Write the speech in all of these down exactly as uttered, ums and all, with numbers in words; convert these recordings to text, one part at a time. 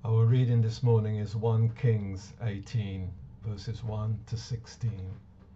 Our reading this morning is First Kings eighteen, verses one to sixteen.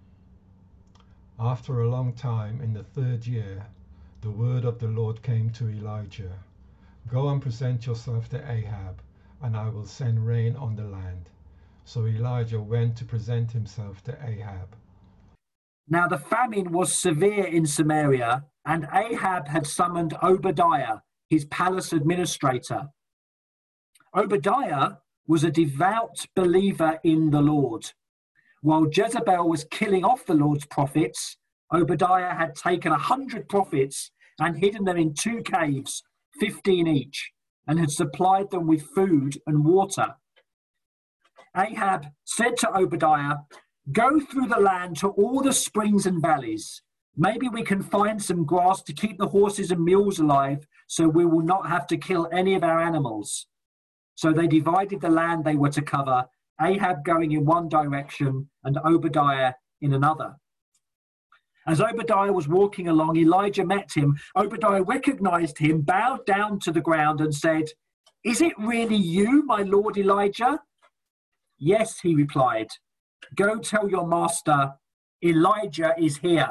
After a long time, in the third year, the word of the Lord came to Elijah. Go and present yourself to Ahab, and I will send rain on the land. So Elijah went to present himself to Ahab. Now the famine was severe in Samaria, and Ahab had summoned Obadiah, his palace administrator. Obadiah was a devout believer in the Lord. While Jezebel was killing off the Lord's prophets, Obadiah had taken a hundred prophets and hidden them in two caves, fifteen each, and had supplied them with food and water. Ahab said to Obadiah, "Go through the land to all the springs and valleys. Maybe we can find some grass to keep the horses and mules alive, so we will not have to kill any of our animals." So they divided the land they were to cover, Ahab going in one direction and Obadiah in another. As Obadiah was walking along, Elijah met him. Obadiah recognized him, bowed down to the ground and said, "Is it really you, my lord Elijah?" "Yes," he replied. "Go tell your master, Elijah is here."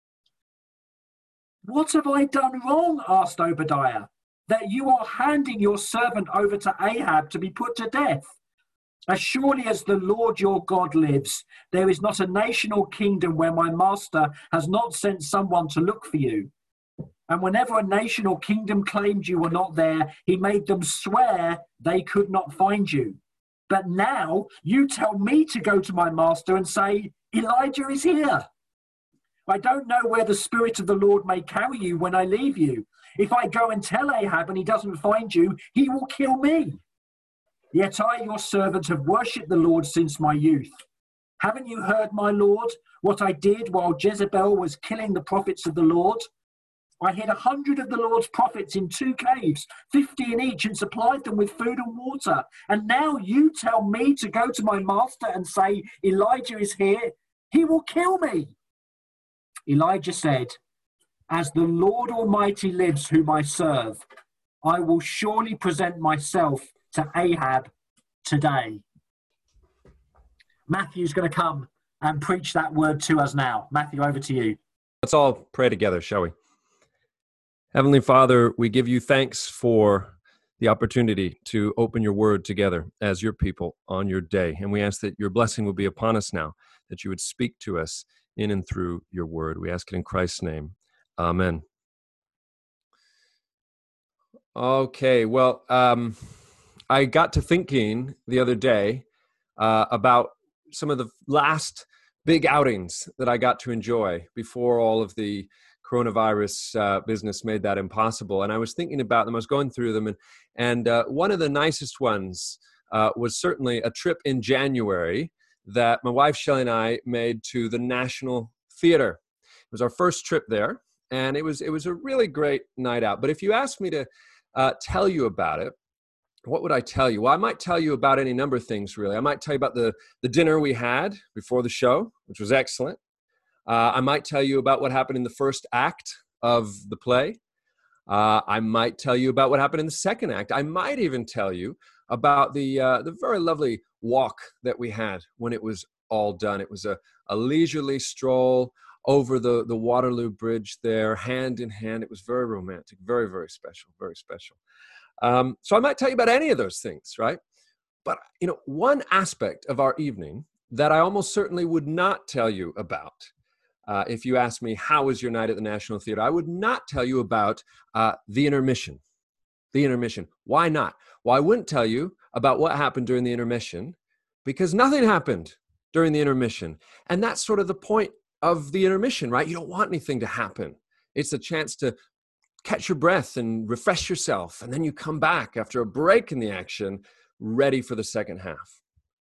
"What have I done wrong?" asked Obadiah, "that you are handing your servant over to Ahab to be put to death? As surely as the Lord your God lives, there is not a nation or kingdom where my master has not sent someone to look for you. And whenever a nation or kingdom claimed you were not there, he made them swear they could not find you. But now you tell me to go to my master and say, 'Elijah is here.' I don't know where the Spirit of the Lord may carry you when I leave you. If I go and tell Ahab and he doesn't find you, he will kill me. Yet I, your servant, have worshipped the Lord since my youth. Haven't you heard, my Lord, what I did while Jezebel was killing the prophets of the Lord? I hid a hundred of the Lord's prophets in two caves, fifty in each, and supplied them with food and water. And now you tell me to go to my master and say, 'Elijah is here.' He will kill me." Elijah said, "As the Lord Almighty lives, whom I serve, I will surely present myself to Ahab today." Matthew's going to come and preach that word to us now. Matthew, over to you. Let's all pray together, shall we? Heavenly Father, we give you thanks for the opportunity to open your word together as your people on your day. And we ask that your blessing will be upon us now, that you would speak to us in and through your word. We ask it in Christ's name. Amen. Okay, well, um, I got to thinking the other day uh, about some of the last big outings that I got to enjoy before all of the coronavirus uh, business made that impossible. And I was thinking about them, I was going through them, and, and uh, one of the nicest ones uh, was certainly a trip in January that my wife Shelley and I made to the National Theater. It was our first trip there, and it was it was a really great night out. But if you asked me to uh, tell you about it, what would I tell you? Well, I might tell you about any number of things, really. I might tell you about the, the dinner we had before the show, which was excellent. Uh, I might tell you about what happened in the first act of the play. Uh, I might tell you about what happened in the second act. I might even tell you about the uh, the very lovely walk that we had when it was all done. It was a, a leisurely stroll over the, the Waterloo Bridge there, hand in hand. It was very romantic, very, very special, very special. Um, so I might tell you about any of those things, right? But, you know, one aspect of our evening that I almost certainly would not tell you about, uh, if you ask me, how was your night at the National Theater? I would not tell you about uh, the intermission. The intermission. Why not? Well, I wouldn't tell you about what happened during the intermission because nothing happened during the intermission. And that's sort of the point of the intermission, right? You don't want anything to happen. It's a chance to catch your breath and refresh yourself. And then you come back after a break in the action, ready for the second half.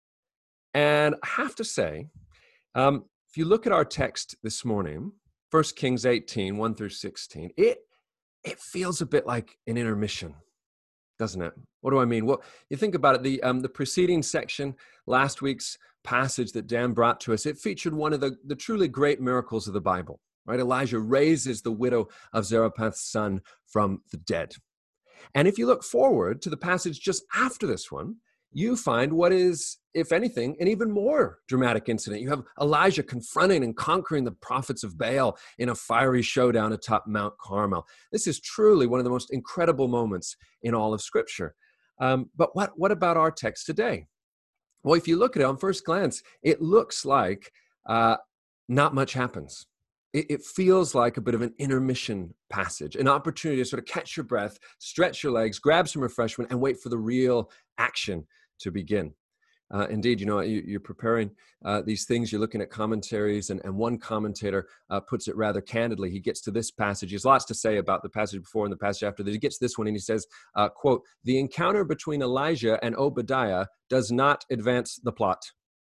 And I have to say, um, if you look at our text this morning, First Kings eighteen, one through sixteen, it it feels a bit like an intermission, doesn't it? What do I mean? Well, you think about it, the um, the preceding section, last week's passage that Dan brought to us, it featured one of the, the truly great miracles of the Bible, right? Elijah raises the widow of Zarephath's son from the dead. And if you look forward to the passage just after this one, you find what is, if anything, an even more dramatic incident. You have Elijah confronting and conquering the prophets of Baal in a fiery showdown atop Mount Carmel. This is truly one of the most incredible moments in all of Scripture. Um, but what, what about our text today? Well, if you look at it on first glance, it looks like uh, not much happens. It, it feels like a bit of an intermission passage, an opportunity to sort of catch your breath, stretch your legs, grab some refreshment, and wait for the real action to begin. Uh, indeed, you know, you, you're preparing uh, these things, you're looking at commentaries, and, and one commentator uh, puts it rather candidly. He gets to this passage. He has lots to say about the passage before and the passage after that. He gets this one and he says, uh, quote, "The encounter between Elijah and Obadiah does not advance the plot."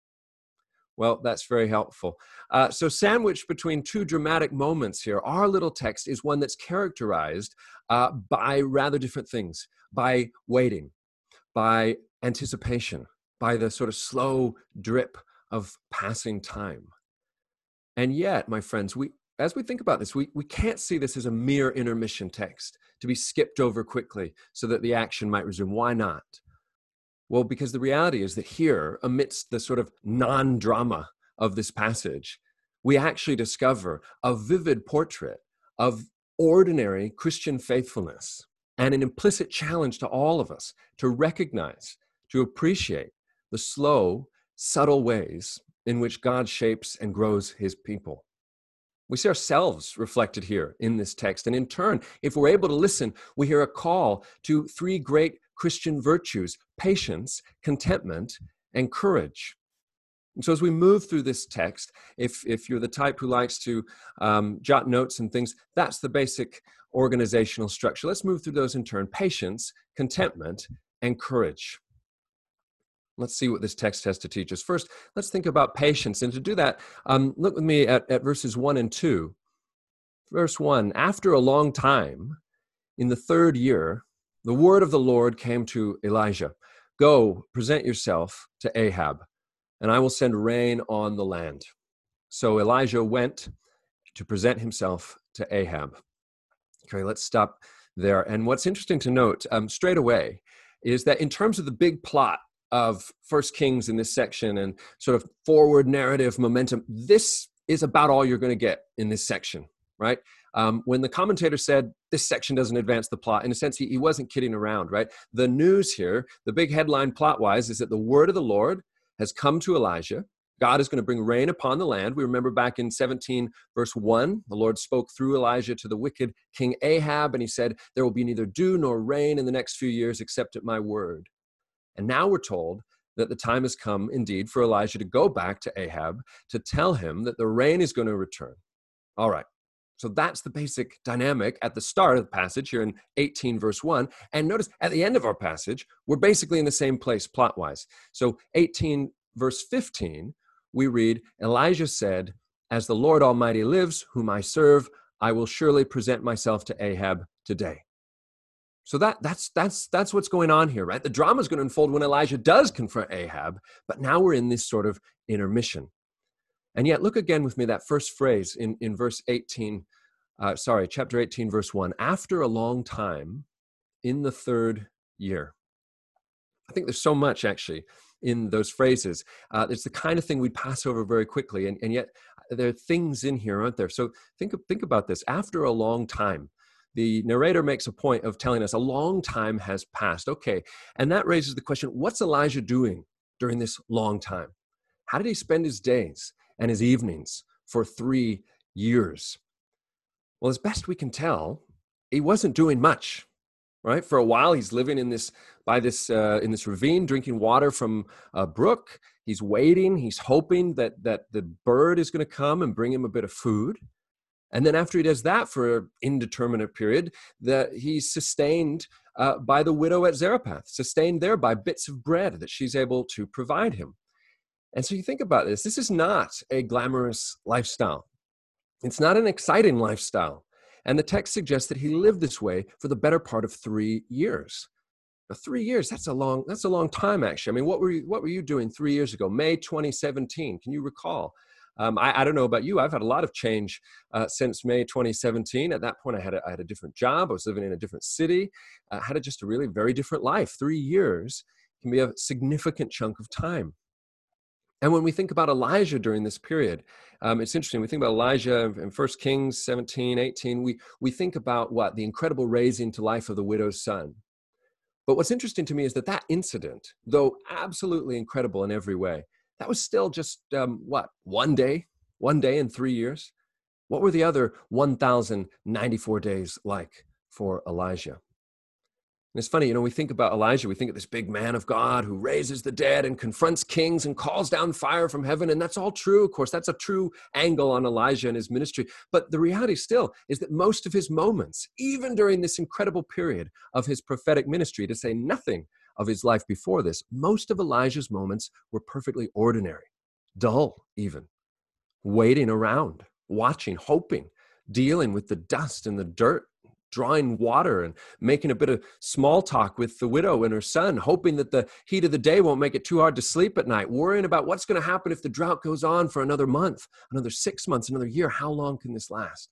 Well, that's very helpful. Uh, so sandwiched between two dramatic moments here, our little text is one that's characterized uh, by rather different things, by waiting, by anticipation, by the sort of slow drip of passing time. And yet, my friends, we, as we think about this, we, we can't see this as a mere intermission text to be skipped over quickly so that the action might resume. Why not? Well, because the reality is that here, amidst the sort of non-drama of this passage, we actually discover a vivid portrait of ordinary Christian faithfulness and an implicit challenge to all of us to recognize, to appreciate the slow, subtle ways in which God shapes and grows his people. We see ourselves reflected here in this text. And in turn, if we're able to listen, we hear a call to three great Christian virtues: patience, contentment, and courage. And so as we move through this text, if, if you're the type who likes to um, jot notes and things, that's the basic organizational structure. Let's move through those in turn: patience, contentment, and courage. Let's see what this text has to teach us. First, let's think about patience. And to do that, um, look with me at, at verses one and two. Verse one, "After a long time, in the third year, the word of the Lord came to Elijah. Go, present yourself to Ahab, and I will send rain on the land." So Elijah went to present himself to Ahab. Okay, let's stop there. And what's interesting to note um, straight away is that in terms of the big plot of First Kings in this section and sort of forward narrative momentum, this is about all you're going to get in this section, right? Um, when the commentator said this section doesn't advance the plot, in a sense, he, he wasn't kidding around, right? The news here, the big headline plot-wise, is that the word of the Lord has come to Elijah. God is going to bring rain upon the land. We remember back in seventeen, verse one, the Lord spoke through Elijah to the wicked King Ahab, and he said, "There will be neither dew nor rain in the next few years except at my word." And now we're told that the time has come, indeed, for Elijah to go back to Ahab to tell him that the rain is going to return. All right. So that's the basic dynamic at the start of the passage here in eighteen, verse one. And notice at the end of our passage, we're basically in the same place plot-wise. So eighteen, verse fifteen, we read, "Elijah said, 'As the Lord Almighty lives, whom I serve, I will surely present myself to Ahab today.'" So that, that's, that's, that's what's going on here, right? The drama is going to unfold when Elijah does confront Ahab, but now we're in this sort of intermission. And yet, look again with me, that first phrase in, in verse eighteen, uh, sorry, chapter eighteen, verse one, "After a long time, in the third year." I think there's so much, actually, in those phrases. Uh, it's the kind of thing we'd pass over very quickly, and, and yet there are things in here, aren't there? So think, think about this. After a long time. The narrator makes a point of telling us a long time has passed. Okay, and that raises the question, what's Elijah doing during this long time? How did he spend his days and his evenings for three years? Well, as best we can tell, he wasn't doing much, right? For a while, he's living in this, by this, uh, in this ravine, drinking water from a brook. He's waiting. He's hoping that, that the bird is going to come and bring him a bit of food. And then after he does that for an indeterminate period, that he's sustained uh, by the widow at Zarephath, sustained there by bits of bread that she's able to provide him. And so you think about this, this is not a glamorous lifestyle. It's not an exciting lifestyle. And the text suggests that he lived this way for the better part of three years. Now, three years, that's a long, that's a long time, actually. I mean, what were you, what were you doing three years ago? May twenty seventeen, can you recall? Um, I, I don't know about you. I've had a lot of change uh, since May twenty seventeen. At that point, I had a, I had a different job. I was living in a different city. I had a, just a really very different life. Three years can be a significant chunk of time. And when we think about Elijah during this period, um, it's interesting. We think about Elijah in First Kings seventeen, eighteen. We, we think about what? The incredible raising to life of the widow's son. But what's interesting to me is that that incident, though absolutely incredible in every way, that was still just, um, what, one day? One day in three years? What were the other one thousand ninety-four days like for Elijah? And it's funny, you know, we think about Elijah, we think of this big man of God who raises the dead and confronts kings and calls down fire from heaven. And that's all true. Of course, that's a true angle on Elijah and his ministry. But the reality still is that most of his moments, even during this incredible period of his prophetic ministry, to say nothing of his life before this, most of Elijah's moments were perfectly ordinary, dull even, waiting around, watching, hoping, dealing with the dust and the dirt, drawing water and making a bit of small talk with the widow and her son, hoping that the heat of the day won't make it too hard to sleep at night, worrying about what's going to happen if the drought goes on for another month, another six months, another year. How long can this last?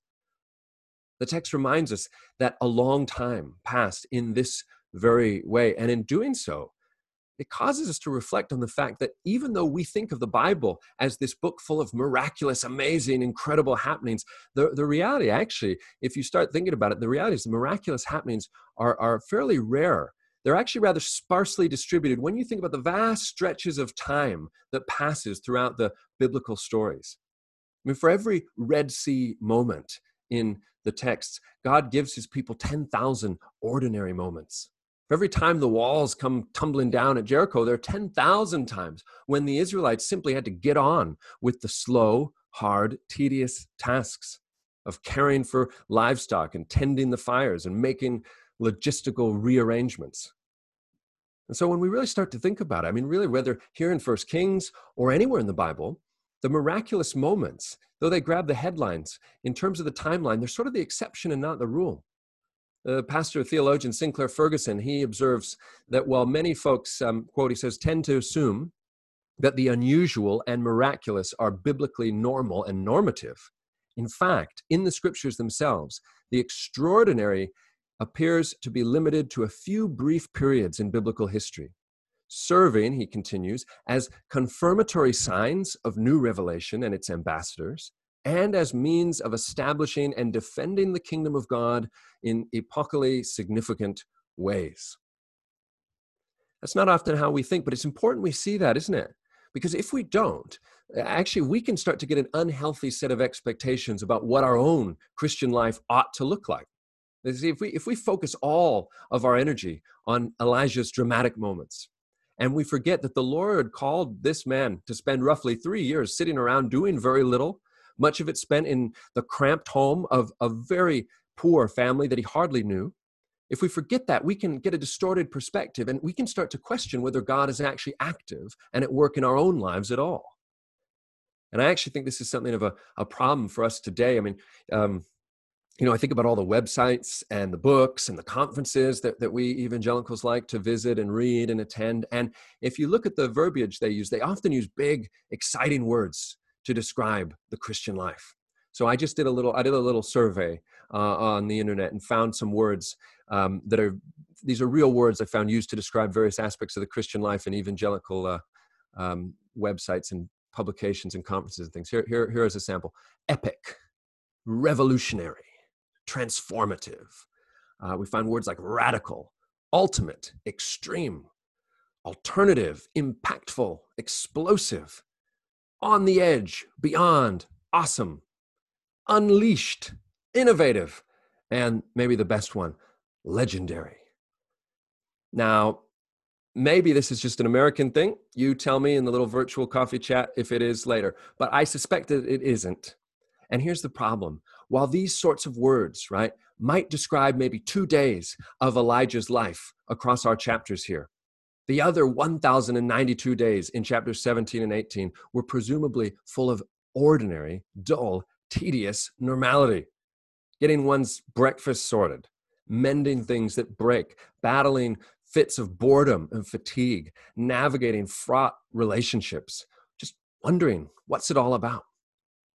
The text reminds us that a long time passed in this very way. And in doing so, it causes us to reflect on the fact that even though we think of the Bible as this book full of miraculous, amazing, incredible happenings, the, the reality actually, if you start thinking about it, the reality is the miraculous happenings are, are fairly rare. They're actually rather sparsely distributed when you think about the vast stretches of time that passes throughout the biblical stories. I mean, for every Red Sea moment in the texts, God gives his people ten thousand ordinary moments. Every time the walls come tumbling down at Jericho, there are ten thousand times when the Israelites simply had to get on with the slow, hard, tedious tasks of caring for livestock and tending the fires and making logistical rearrangements. And so when we really start to think about it, I mean, really, whether here in First Kings or anywhere in the Bible, the miraculous moments, though they grab the headlines, in terms of the timeline, they're sort of the exception and not the rule. The pastor, theologian Sinclair Ferguson, he observes that while many folks, um, quote, he says, tend to assume that the unusual and miraculous are biblically normal and normative, in fact, in the scriptures themselves, the extraordinary appears to be limited to a few brief periods in biblical history, serving, he continues, as confirmatory signs of new revelation and its ambassadors, and as means of establishing and defending the kingdom of God in epocally significant ways. That's not often how we think, but it's important we see that, isn't it? Because if we don't, actually we can start to get an unhealthy set of expectations about what our own Christian life ought to look like. See, if we, if we focus all of our energy on Elijah's dramatic moments, and we forget that the Lord called this man to spend roughly three years sitting around doing very little, much of it spent in the cramped home of a very poor family that he hardly knew. If we forget that, we can get a distorted perspective and we can start to question whether God is actually active and at work in our own lives at all. And I actually think this is something of a, a problem for us today. I mean, um, you know, I think about all the websites and the books and the conferences that, that we evangelicals like to visit and read and attend. And if you look at the verbiage they use, they often use big, exciting words to describe the Christian life. So I just did a little, I did a little survey uh, on the internet and found some words um, that are, these are real words I found used to describe various aspects of the Christian life in evangelical uh, um, websites and publications and conferences and things. Here, here, here is a sample. Epic, revolutionary, transformative. Uh, we find words like radical, ultimate, extreme, alternative, impactful, explosive, on the edge, beyond, awesome, unleashed, innovative, and maybe the best one, legendary. Now, maybe this is just an American thing. You tell me in the little virtual coffee chat if it is later, but I suspect that it isn't. And here's the problem. While these sorts of words, right, might describe maybe two days of Elijah's life across our chapters here, the other one thousand ninety-two days in chapters seventeen and eighteen were presumably full of ordinary, dull, tedious normality. Getting one's breakfast sorted, mending things that break, battling fits of boredom and fatigue, navigating fraught relationships, just wondering, what's it all about?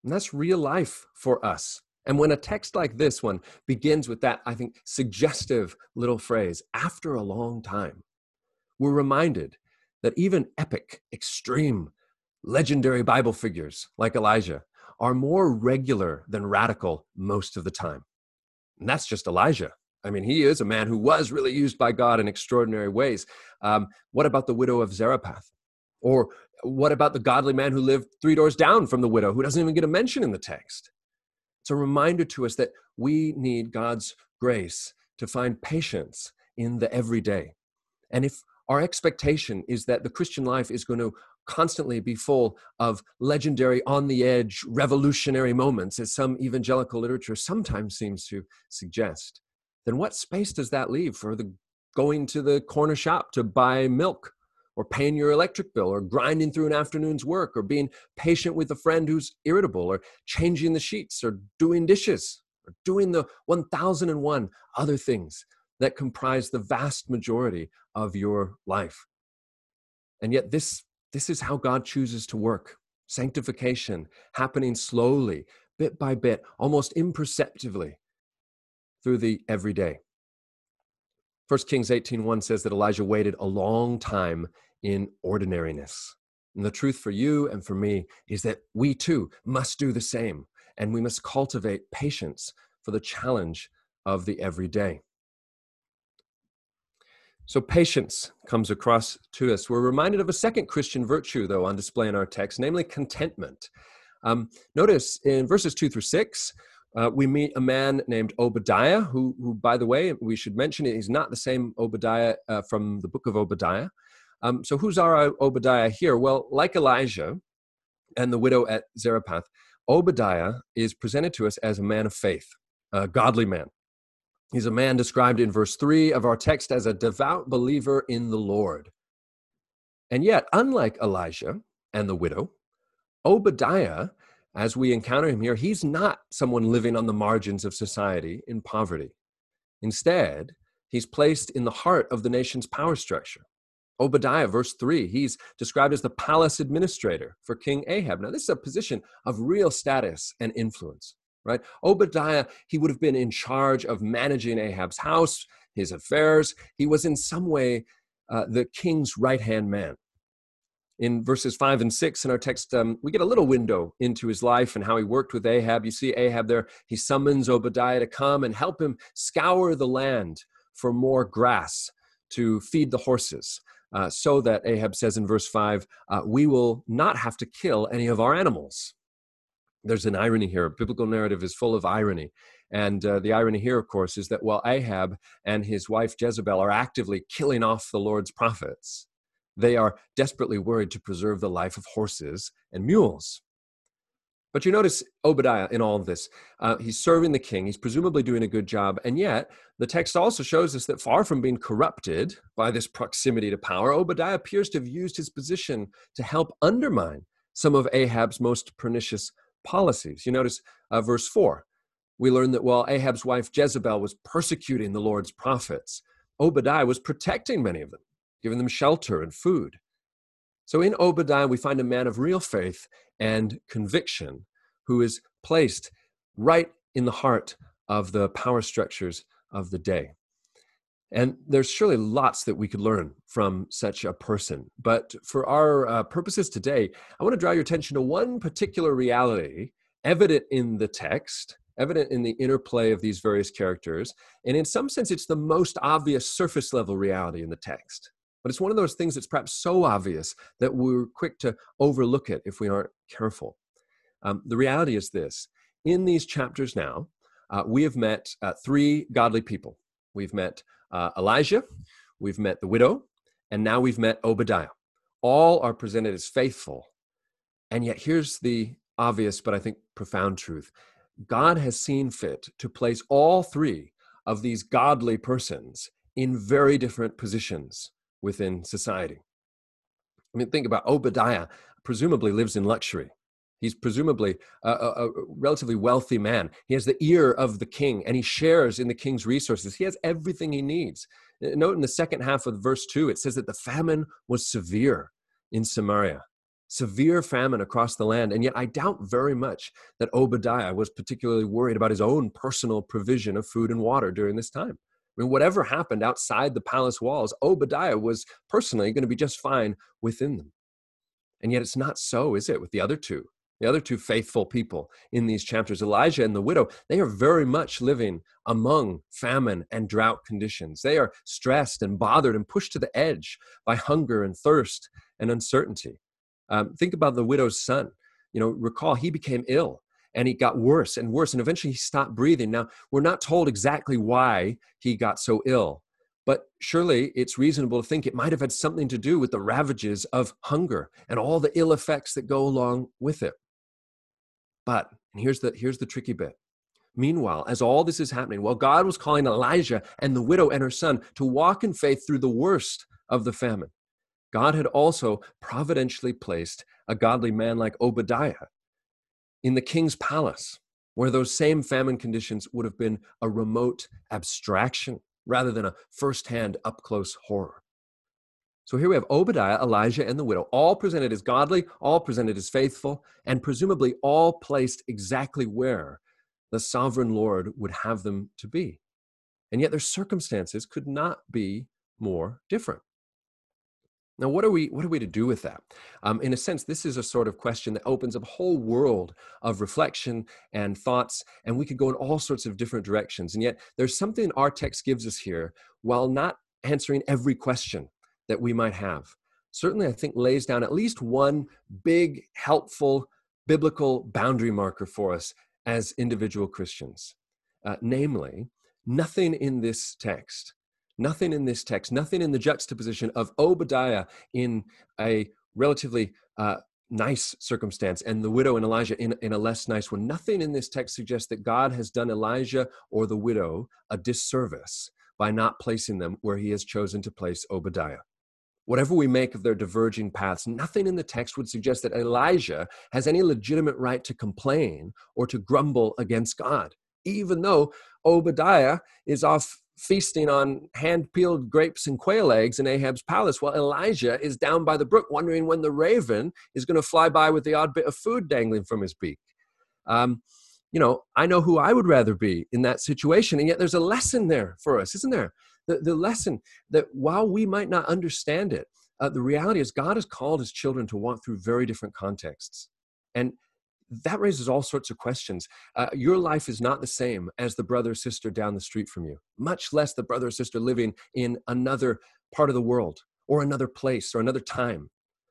And that's real life for us. And when a text like this one begins with that, I think, suggestive little phrase, after a long time, we're reminded that even epic, extreme, legendary Bible figures like Elijah are more regular than radical most of the time. And that's just Elijah. I mean, he is a man who was really used by God in extraordinary ways. Um, what about the widow of Zarephath? Or what about the godly man who lived three doors down from the widow, who doesn't even get a mention in the text? It's a reminder to us that we need God's grace to find patience in the everyday. And if our expectation is that the Christian life is going to constantly be full of legendary, on-the-edge, revolutionary moments, as some evangelical literature sometimes seems to suggest, then what space does that leave for the going to the corner shop to buy milk, or paying your electric bill, or grinding through an afternoon's work, or being patient with a friend who's irritable, or changing the sheets, or doing dishes, or doing the one thousand and one other things that comprise the vast majority of your life? And yet this, this is how God chooses to work. Sanctification happening slowly, bit by bit, almost imperceptibly through the everyday. First Kings eighteen one says that Elijah waited a long time in ordinariness. And the truth for you and for me is that we too must do the same, and we must cultivate patience for the challenge of the everyday. So patience comes across to us. We're reminded of a second Christian virtue, though, on display in our text, namely contentment. Um, notice in verses two through six, Uh, we meet a man named Obadiah, who, who, by the way, we should mention it, he's not the same Obadiah uh, from the book of Obadiah. Um, so who's our Obadiah here? Well, like Elijah and the widow at Zarephath, Obadiah is presented to us as a man of faith, a godly man. He's a man described in verse three of our text as a devout believer in the Lord. And yet, unlike Elijah and the widow, Obadiah, as we encounter him here, he's not someone living on the margins of society in poverty. Instead, he's placed in the heart of the nation's power structure. Obadiah, verse three, he's described as the palace administrator for King Ahab. Now, this is a position of real status and influence, right? Obadiah, he would have been in charge of managing Ahab's house, his affairs. He was in some way uh, the king's right-hand man. In verses five and six in our text, um, we get a little window into his life and how he worked with Ahab. You see Ahab there. He summons Obadiah to come and help him scour the land for more grass to feed the horses, uh, so that Ahab says in verse five, uh, we will not have to kill any of our animals. There's an irony here. Biblical narrative is full of irony. And uh, the irony here, of course, is that while Ahab and his wife Jezebel are actively killing off the Lord's prophets, they are desperately worried to preserve the life of horses and mules. But you notice Obadiah in all of this. Uh, he's serving the king. He's presumably doing a good job. And yet, the text also shows us that far from being corrupted by this proximity to power, Obadiah appears to have used his position to help undermine some of Ahab's most pernicious policies. You notice uh, verse four. We learn that while Ahab's wife Jezebel was persecuting the Lord's prophets, Obadiah was protecting many of them, giving them shelter and food. So in Obadiah, we find a man of real faith and conviction who is placed right in the heart of the power structures of the day. And there's surely lots that we could learn from such a person. But for our uh, purposes today, I want to draw your attention to one particular reality evident in the text, evident in the interplay of these various characters. And in some sense, it's the most obvious surface level reality in the text. But it's one of those things that's perhaps so obvious that we're quick to overlook it if we aren't careful. Um, the reality is this. In these chapters now, uh, we have met uh, three godly people. We've met uh, Elijah, we've met the widow, and now we've met Obadiah. All are presented as faithful. And yet here's the obvious, but I think profound truth. God has seen fit to place all three of these godly persons in very different positions within society. I mean, think about Obadiah, presumably lives in luxury. He's presumably a, a, a relatively wealthy man. He has the ear of the king, and he shares in the king's resources. He has everything he needs. Note in the second half of verse two, it says that the famine was severe in Samaria. severe famine across the land. And yet I doubt very much that Obadiah was particularly worried about his own personal provision of food and water during this time. I mean, whatever happened outside the palace walls, Obadiah was personally going to be just fine within them. And yet it's not so, is it, with the other two? The other two faithful people in these chapters, Elijah and the widow, they are very much living among famine and drought conditions. They are stressed and bothered and pushed to the edge by hunger and thirst and uncertainty. Um, think about the widow's son. You know, recall he became ill and he got worse and worse, and eventually he stopped breathing. Now, we're not told exactly why he got so ill, but surely it's reasonable to think it might have had something to do with the ravages of hunger and all the ill effects that go along with it. But, and here's the, here's the tricky bit. Meanwhile, as all this is happening, while God was calling Elijah and the widow and her son to walk in faith through the worst of the famine, God had also providentially placed a godly man like Obadiah in the king's palace, where those same famine conditions would have been a remote abstraction rather than a firsthand up-close horror. So here we have Obadiah, Elijah, and the widow, all presented as godly, all presented as faithful, and presumably all placed exactly where the sovereign Lord would have them to be. And yet their circumstances could not be more different. Now, what are we, what are we to do with that? Um, in a sense, this is a sort of question that opens up a whole world of reflection and thoughts, and we could go in all sorts of different directions. And yet there's something our text gives us here, while not answering every question that we might have. Certainly, I think lays down at least one big, helpful, biblical boundary marker for us as individual Christians. Uh, namely, nothing in this text Nothing in this text, nothing in the juxtaposition of Obadiah in a relatively uh, nice circumstance and the widow and Elijah in, in a less nice one. Nothing in this text suggests that God has done Elijah or the widow a disservice by not placing them where he has chosen to place Obadiah. Whatever we make of their diverging paths, nothing in the text would suggest that Elijah has any legitimate right to complain or to grumble against God, even though Obadiah is off feasting on hand-peeled grapes and quail eggs in Ahab's palace, while Elijah is down by the brook wondering when the raven is going to fly by with the odd bit of food dangling from his beak. Um, you know, I know who I would rather be in that situation, and yet there's a lesson there for us, isn't there? The, the lesson that while we might not understand it, uh, the reality is God has called his children to walk through very different contexts. And that raises all sorts of questions. Uh, your life is not the same as the brother or sister down the street from you, much less the brother or sister living in another part of the world or another place or another time.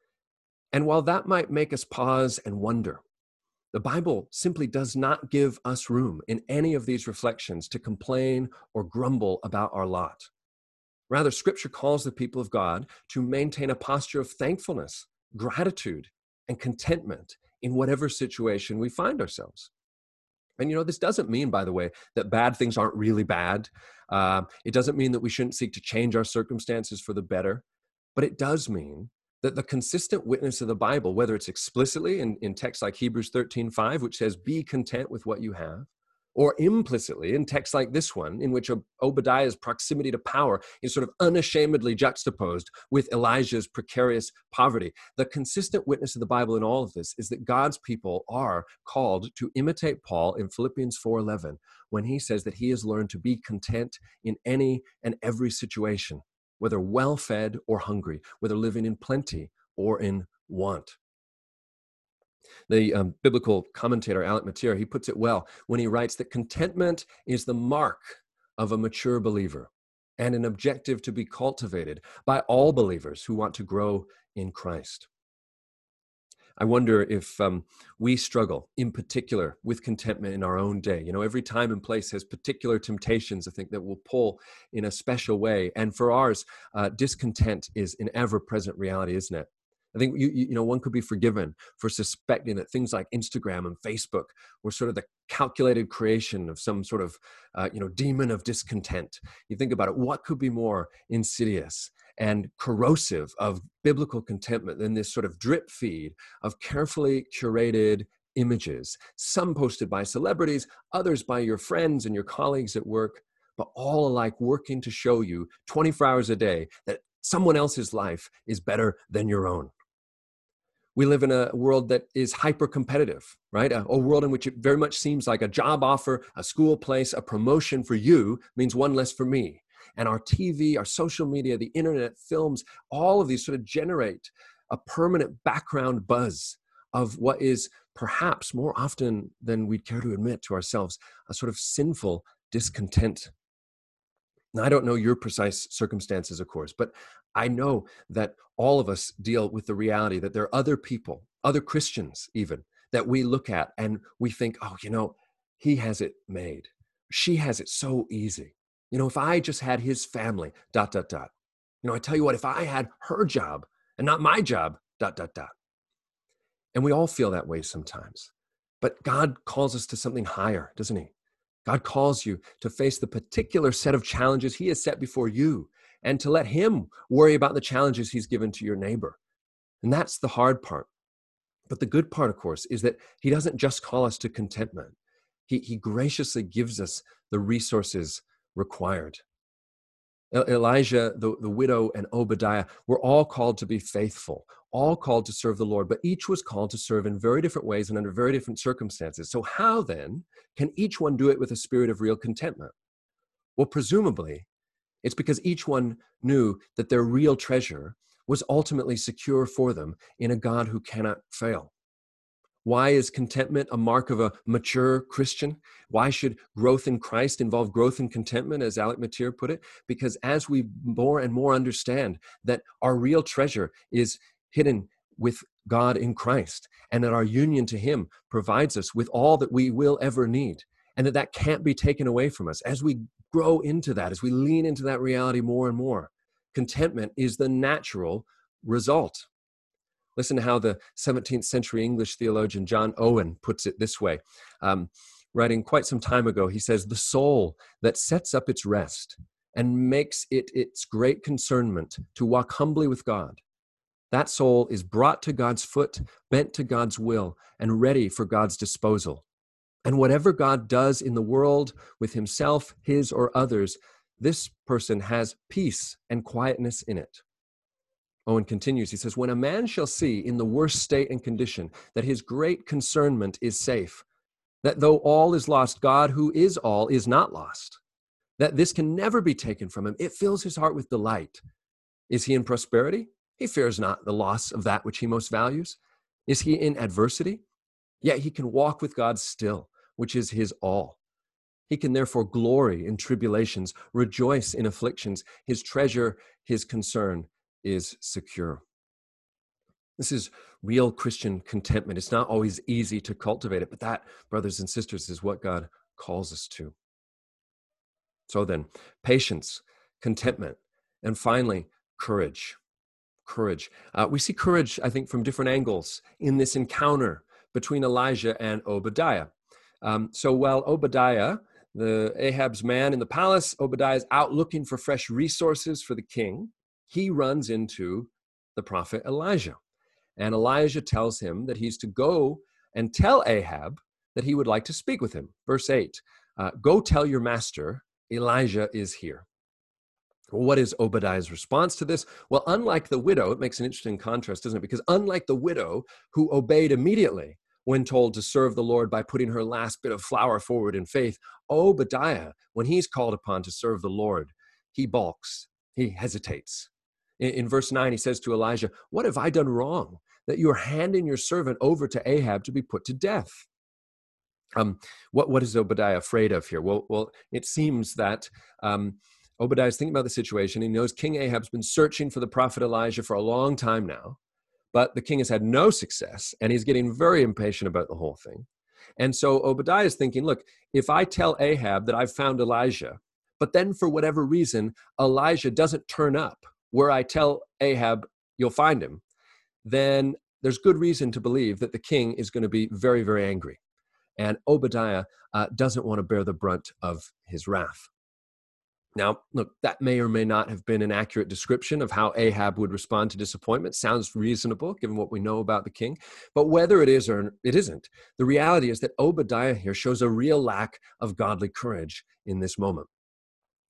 And while that might make us pause and wonder, the Bible simply does not give us room in any of these reflections to complain or grumble about our lot. Rather, Scripture calls the people of God to maintain a posture of thankfulness, gratitude, and contentment in whatever situation we find ourselves. And you know, this doesn't mean, by the way, that bad things aren't really bad. Uh, it doesn't mean that we shouldn't seek to change our circumstances for the better. But it does mean that the consistent witness of the Bible, whether it's explicitly in, in texts like Hebrews thirteen five, which says, be content with what you have, or implicitly in texts like this one, in which Obadiah's proximity to power is sort of unashamedly juxtaposed with Elijah's precarious poverty. The consistent witness of the Bible in all of this is that God's people are called to imitate Paul in Philippians four eleven, when he says that he has learned to be content in any and every situation, whether well-fed or hungry, whether living in plenty or in want. The um, biblical commentator, Alec Motyer, he puts it well when he writes that contentment is the mark of a mature believer and an objective to be cultivated by all believers who want to grow in Christ. I wonder if um, we struggle in particular with contentment in our own day. You know, every time and place has particular temptations, I think, that will pull in a special way. And for ours, uh, discontent is an ever-present reality, isn't it? I think, you, you know, one could be forgiven for suspecting that things like Instagram and Facebook were sort of the calculated creation of some sort of, uh, you know, demon of discontent. You think about it, what could be more insidious and corrosive of biblical contentment than this sort of drip feed of carefully curated images, some posted by celebrities, others by your friends and your colleagues at work, but all alike working to show you twenty-four hours a day that someone else's life is better than your own. We live in a world that is hyper competitive, right? A, a world in which it very much seems like a job offer, a school place, a promotion for you means one less for me. And our T V, our social media, the internet, films, all of these sort of generate a permanent background buzz of what is perhaps more often than we'd care to admit to ourselves, a sort of sinful discontent. Now, I don't know your precise circumstances, of course, but I know that all of us deal with the reality that there are other people, other Christians even, that we look at and we think, oh, you know, he has it made. She has it so easy. You know, if I just had his family, dot, dot, dot. You know, I tell you what, if I had her job and not my job, dot, dot, dot. And we all feel that way sometimes. But God calls us to something higher, doesn't he? God calls you to face the particular set of challenges he has set before you and to let him worry about the challenges he's given to your neighbor. And that's the hard part. But the good part, of course, is that he doesn't just call us to contentment. He, he graciously gives us the resources required. Elijah, the, the widow, and Obadiah were all called to be faithful, all called to serve the Lord, but each was called to serve in very different ways and under very different circumstances. So how then can each one do it with a spirit of real contentment? Well, presumably, it's because each one knew that their real treasure was ultimately secure for them in a God who cannot fail. Why is contentment a mark of a mature Christian? Why should growth in Christ involve growth in contentment, as Alec Motyer put it? Because as we more and more understand that our real treasure is hidden with God in Christ, and that our union to him provides us with all that we will ever need, and that that can't be taken away from us, as we grow into that, as we lean into that reality more and more, contentment is the natural result. Listen to how the seventeenth century English theologian John Owen puts it this way. Um, writing quite some time ago, he says, "The soul that sets up its rest and makes it its great concernment to walk humbly with God, that soul is brought to God's foot, bent to God's will, and ready for God's disposal. And whatever God does in the world with himself, his or others, this person has peace and quietness in it." Owen continues, he says, "When a man shall see in the worst state and condition that his great concernment is safe, that though all is lost, God who is all is not lost, that this can never be taken from him, it fills his heart with delight. Is he in prosperity? He fears not the loss of that which he most values. Is he in adversity? Yet he can walk with God still, which is his all. He can therefore glory in tribulations, rejoice in afflictions. His treasure, his concern is secure." This is real Christian contentment. It's not always easy to cultivate it, but that, brothers and sisters, is what God calls us to. So then, patience, contentment, and finally, courage. Courage. Uh, we see courage, I think, from different angles in this encounter between Elijah and Obadiah. Um, so while Obadiah, the Ahab's man in the palace, Obadiah is out looking for fresh resources for the king, he runs into the prophet Elijah. And Elijah tells him that he's to go and tell Ahab that he would like to speak with him. Verse eight, uh, "Go tell your master, Elijah is here." Well, what is Obadiah's response to this? Well, unlike the widow, it makes an interesting contrast, doesn't it? Because unlike the widow who obeyed immediately when told to serve the Lord by putting her last bit of flour forward in faith, Obadiah, when he's called upon to serve the Lord, he balks, he hesitates. In, in verse nine, he says to Elijah, "What have I done wrong that you are handing your servant over to Ahab to be put to death?" Um, what, what is Obadiah afraid of here? Well, well, it seems that um, Obadiah is thinking about the situation. He knows King Ahab's been searching for the prophet Elijah for a long time now, but the king has had no success, and he's getting very impatient about the whole thing. And so Obadiah is thinking, look, if I tell Ahab that I've found Elijah, but then for whatever reason, Elijah doesn't turn up where I tell Ahab you'll find him, then there's good reason to believe that the king is going to be very, very angry. And Obadiah uh, doesn't want to bear the brunt of his wrath. Now, look, that may or may not have been an accurate description of how Ahab would respond to disappointment. Sounds reasonable, given what we know about the king. But whether it is or it isn't, the reality is that Obadiah here shows a real lack of godly courage in this moment.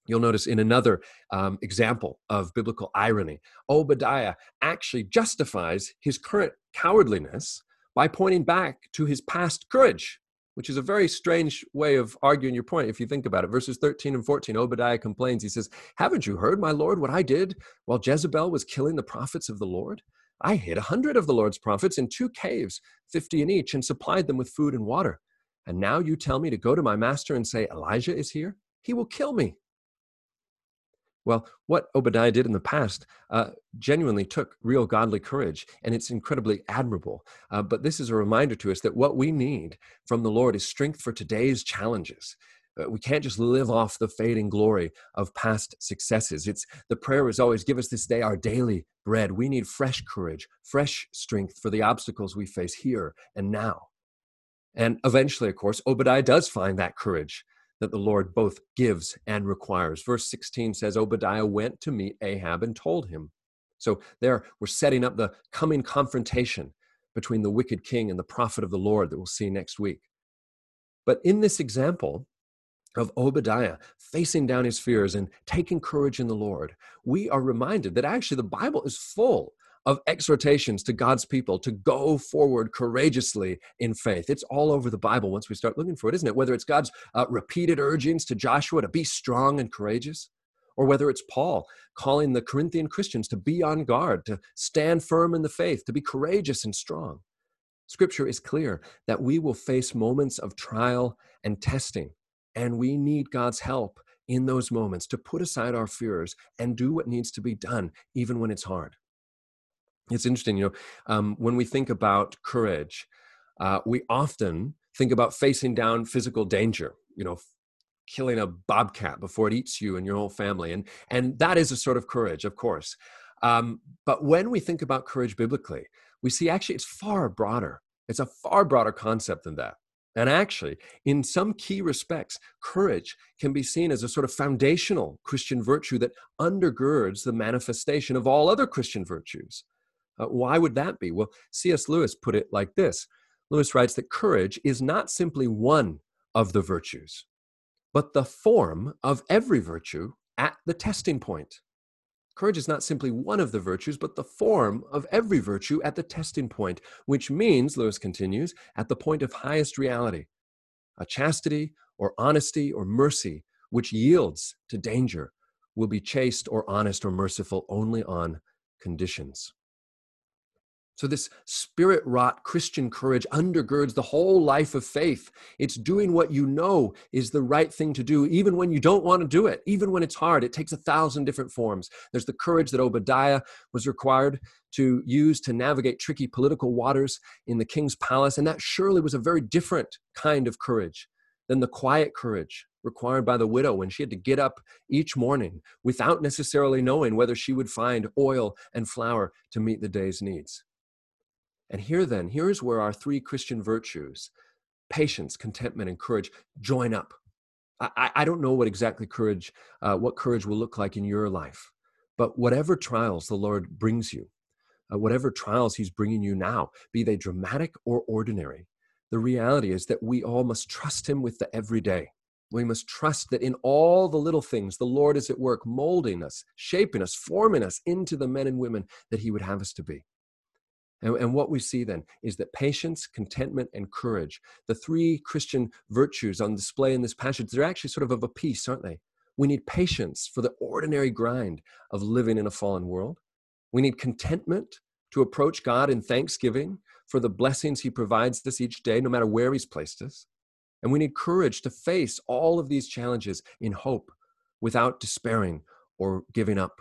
You'll notice in another um, example of biblical irony, Obadiah actually justifies his current cowardliness by pointing back to his past courage, which is a very strange way of arguing your point if you think about it. Verses thirteen and fourteen, Obadiah complains. He says, "Haven't you heard, my Lord, what I did while Jezebel was killing the prophets of the Lord? I hid a hundred of the Lord's prophets in two caves, fifty in each, and supplied them with food and water. And now you tell me to go to my master and say, Elijah is here? He will kill me." Well, what Obadiah did in the past uh, genuinely took real godly courage, and it's incredibly admirable. Uh, but this is a reminder to us that what we need from the Lord is strength for today's challenges. Uh, we can't just live off the fading glory of past successes. It's the prayer is always, give us this day our daily bread. We need fresh courage, fresh strength for the obstacles we face here and now. And eventually, of course, Obadiah does find that courage that the Lord both gives and requires. Verse sixteen says, Obadiah went to meet Ahab and told him. So there we're setting up the coming confrontation between the wicked king and the prophet of the Lord that we'll see next week. But in this example of Obadiah facing down his fears and taking courage in the Lord, we are reminded that actually the Bible is full of exhortations to God's people to go forward courageously in faith. It's all over the Bible once we start looking for it, isn't it? Whether it's God's uh, repeated urgings to Joshua to be strong and courageous, or whether it's Paul calling the Corinthian Christians to be on guard, to stand firm in the faith, to be courageous and strong. Scripture is clear that we will face moments of trial and testing, and we need God's help in those moments to put aside our fears and do what needs to be done, even when it's hard. It's interesting, you know, um, when we think about courage, uh, we often think about facing down physical danger, you know, killing a bobcat before it eats you and your whole family. And, and that is a sort of courage, of course. Um, but when we think about courage biblically, we see actually it's far broader. It's a far broader concept than that. And actually, in some key respects, courage can be seen as a sort of foundational Christian virtue that undergirds the manifestation of all other Christian virtues. Uh, why would that be? Well, C S Lewis put it like this. Lewis writes that courage is not simply one of the virtues, but the form of every virtue at the testing point. Courage is not simply one of the virtues, but the form of every virtue at the testing point, which means, Lewis continues, at the point of highest reality, a chastity or honesty or mercy which yields to danger will be chaste or honest or merciful only on conditions. So this spirit-wrought Christian courage undergirds the whole life of faith. It's doing what you know is the right thing to do, even when you don't want to do it, even when it's hard. It takes a thousand different forms. There's the courage that Obadiah was required to use to navigate tricky political waters in the king's palace, and that surely was a very different kind of courage than the quiet courage required by the widow when she had to get up each morning without necessarily knowing whether she would find oil and flour to meet the day's needs. And here then, here's where our three Christian virtues, patience, contentment, and courage, join up. I, I don't know what exactly courage, uh, what courage will look like in your life, but whatever trials the Lord brings you, uh, whatever trials he's bringing you now, be they dramatic or ordinary, the reality is that we all must trust him with the everyday. We must trust that in all the little things, the Lord is at work molding us, shaping us, forming us into the men and women that he would have us to be. And, and what we see then is that patience, contentment, and courage, the three Christian virtues on display in this passage, they're actually sort of of a piece, aren't they? We need patience for the ordinary grind of living in a fallen world. We need contentment to approach God in thanksgiving for the blessings he provides us each day, no matter where he's placed us. And we need courage to face all of these challenges in hope without despairing or giving up.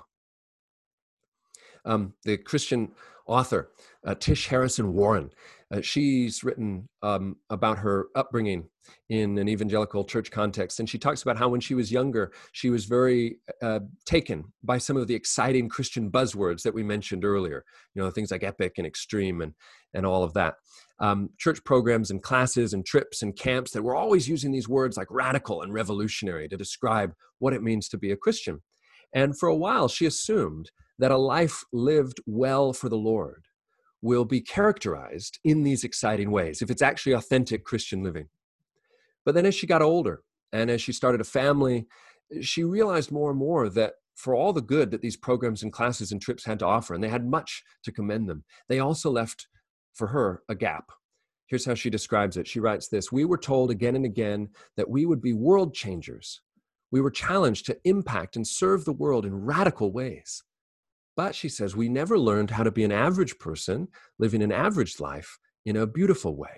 Um, the Christian author, uh, Tish Harrison Warren, uh, she's written um, about her upbringing in an evangelical church context. And she talks about how when she was younger, she was very uh, taken by some of the exciting Christian buzzwords that we mentioned earlier, you know, things like epic and extreme and, and all of that. Um, church programs and classes and trips and camps that were always using these words like radical and revolutionary to describe what it means to be a Christian. And for a while, she assumed that a life lived well for the Lord will be characterized in these exciting ways, if it's actually authentic Christian living. But then as she got older and as she started a family, she realized more and more that for all the good that these programs and classes and trips had to offer, and they had much to commend them, they also left for her a gap. Here's how she describes it. She writes this: "We were told again and again that we would be world changers. We were challenged to impact and serve the world in radical ways. But," she says, "we never learned how to be an average person living an average life in a beautiful way."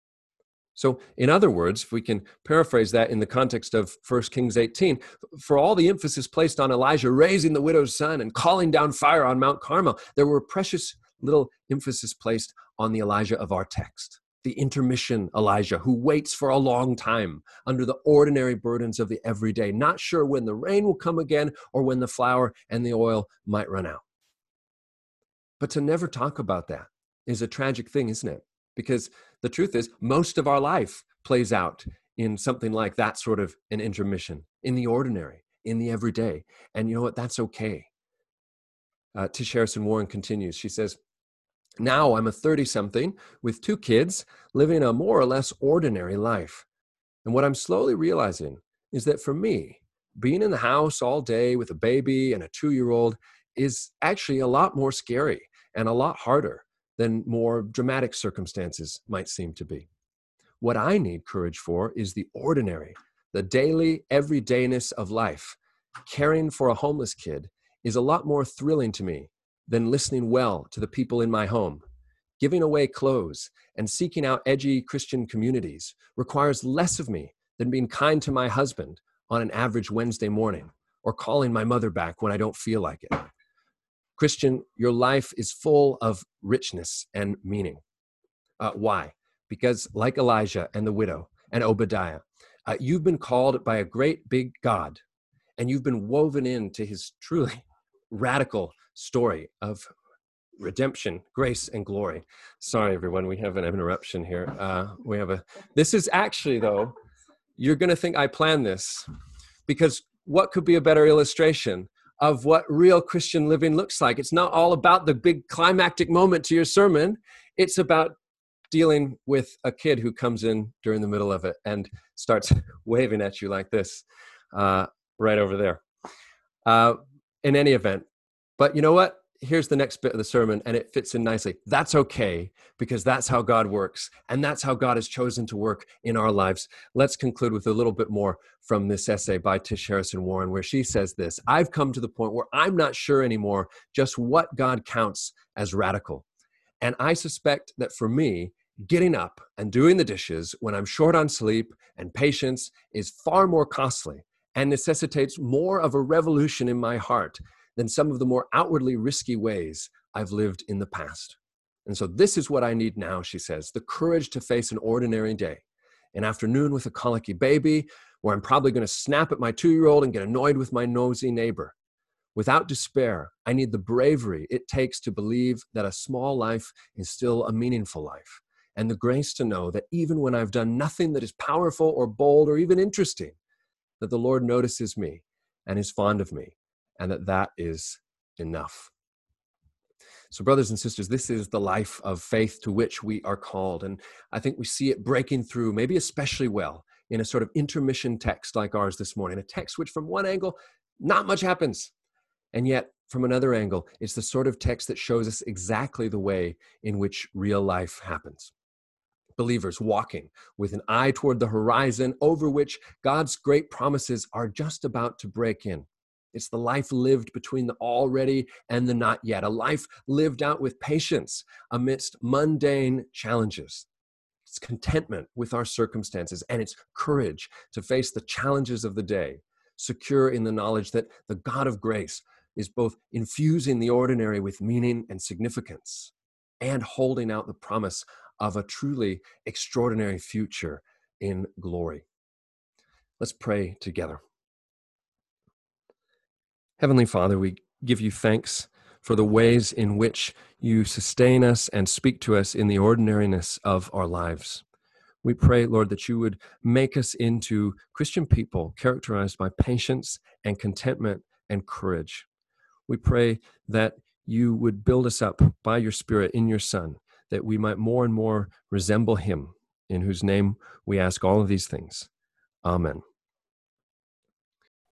So in other words, if we can paraphrase that in the context of First Kings eighteen, for all the emphasis placed on Elijah raising the widow's son and calling down fire on Mount Carmel, there were precious little emphasis placed on the Elijah of our text, the intermission Elijah, who waits for a long time under the ordinary burdens of the everyday, not sure when the rain will come again or when the flour and the oil might run out. But to never talk about that is a tragic thing, isn't it? Because the truth is, most of our life plays out in something like that sort of an intermission, in the ordinary, in the everyday. And you know what? That's okay. Uh, Tish Harrison Warren continues. She says, "Now I'm a thirty-something with two kids living a more or less ordinary life. And what I'm slowly realizing is that for me, being in the house all day with a baby and a two-year-old is actually a lot more scary and a lot harder than more dramatic circumstances might seem to be. What I need courage for is the ordinary, the daily everydayness of life. Caring for a homeless kid is a lot more thrilling to me than listening well to the people in my home. Giving away clothes and seeking out edgy Christian communities requires less of me than being kind to my husband on an average Wednesday morning or calling my mother back when I don't feel like it. Christian, your life is full of richness and meaning." Uh, why? Because like Elijah and the widow and Obadiah, uh, you've been called by a great big God, and you've been woven into his truly radical story of redemption, grace, and glory. Sorry, everyone, we have an interruption here. Uh, we have a. This is actually, though, you're going to think I planned this, because what could be a better illustration of what real Christian living looks like? It's not all about the big climactic moment to your sermon. It's about dealing with a kid who comes in during the middle of it and starts waving at you like this, uh, right over there. Uh, in any event, but you know what? Here's the next bit of the sermon, and it fits in nicely. That's okay, because that's how God works, and that's how God has chosen to work in our lives. Let's conclude with a little bit more from this essay by Tish Harrison Warren, where she says this: "I've come to the point where I'm not sure anymore just what God counts as radical. And I suspect that for me, getting up and doing the dishes when I'm short on sleep and patience is far more costly and necessitates more of a revolution in my heart than some of the more outwardly risky ways I've lived in the past. And so this is what I need now," she says, "the courage to face an ordinary day, an afternoon with a colicky baby, where I'm probably going to snap at my two-year-old and get annoyed with my nosy neighbor. Without despair, I need the bravery it takes to believe that a small life is still a meaningful life, and the grace to know that even when I've done nothing that is powerful or bold or even interesting, that the Lord notices me and is fond of me, and that that is enough." So brothers and sisters, this is the life of faith to which we are called. And I think we see it breaking through, maybe especially well, in a sort of intermission text like ours this morning, a text which from one angle, not much happens. And yet from another angle, it's the sort of text that shows us exactly the way in which real life happens. Believers walking with an eye toward the horizon over which God's great promises are just about to break in. It's the life lived between the already and the not yet, a life lived out with patience amidst mundane challenges. It's contentment with our circumstances, and it's courage to face the challenges of the day, secure in the knowledge that the God of grace is both infusing the ordinary with meaning and significance and holding out the promise of a truly extraordinary future in glory. Let's pray together. Heavenly Father, we give you thanks for the ways in which you sustain us and speak to us in the ordinariness of our lives. We pray, Lord, that you would make us into Christian people characterized by patience and contentment and courage. We pray that you would build us up by your Spirit in your Son, that we might more and more resemble him, in whose name we ask all of these things. Amen.